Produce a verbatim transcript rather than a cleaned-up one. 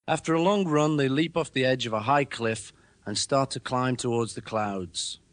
After a long run, they leap off the edge of a high cliff and start to climb towards the clouds.